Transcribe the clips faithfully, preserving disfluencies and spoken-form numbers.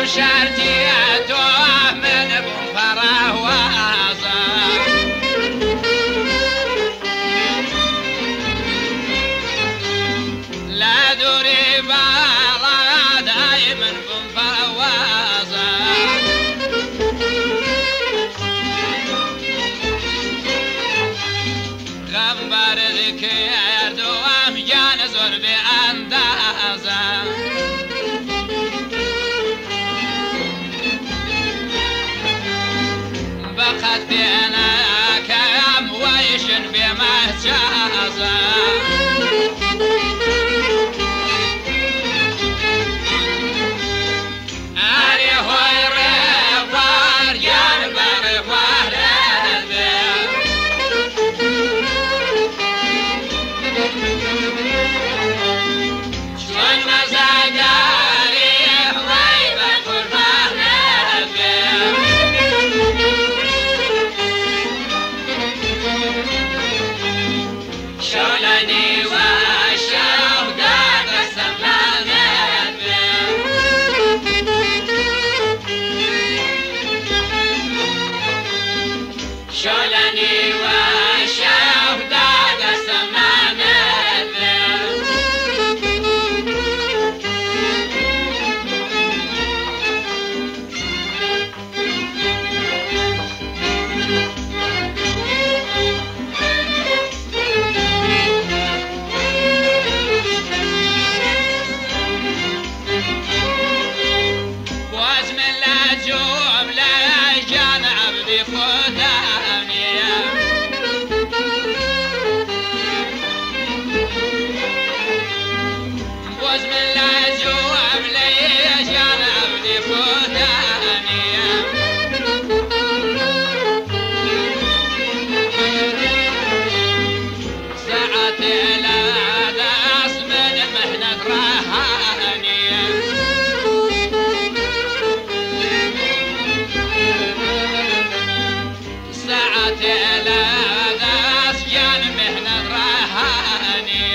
شرطي من فراوازة لا دوري بالا دايما فراوازة غنبر ذكر دوام جان زور بأندازة بقت بأنا كام ويشن بمهجازة أري هوي رفار جانبر فهرد شلون مزاجاري هوي بكر فهرد شلوني واشوف داق السمانات شلوني واشوف داق السمانات واسم الله جملة جان عبدي خداني واسم الله جملة جان عبدي خداني ساعة لا داس من محنة رهاني ساعة لا داس جان محنة رهاني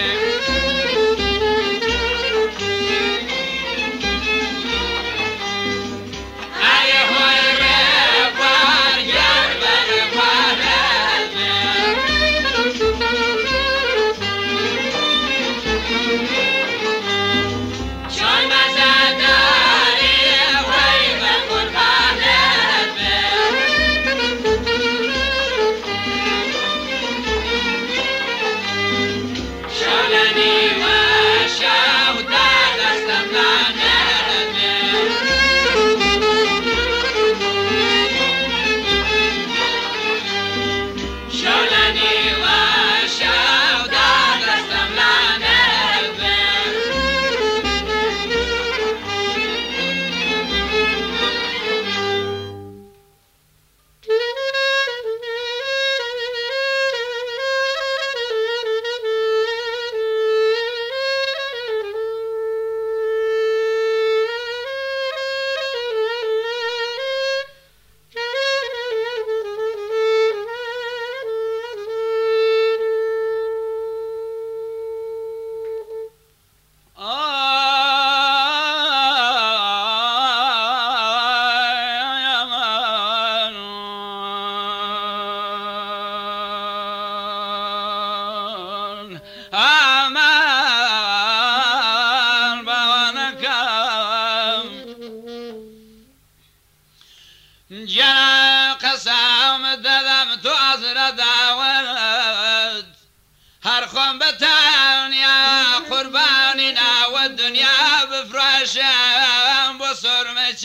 أي هوي رفار جانبر فهرد شلون مزاداري هوي بكر فهرد شلوني واشوف داق السمانات شلوني واشوف داق السمانات أمان بونكم جنا قسام دلمت أزر داود هر خون بتان يا قرباننا والدنيا بفراشم بصر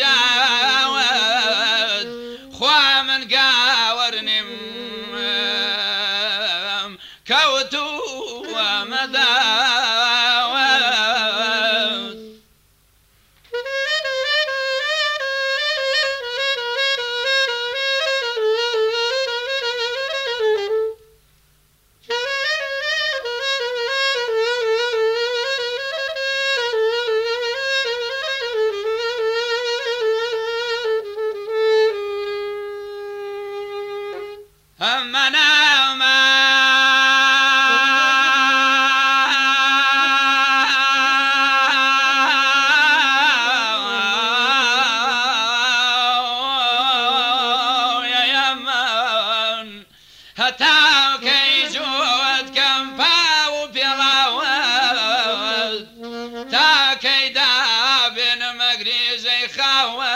مشاود خوا من قاورنم كوتو ومداود أمنا ما داوت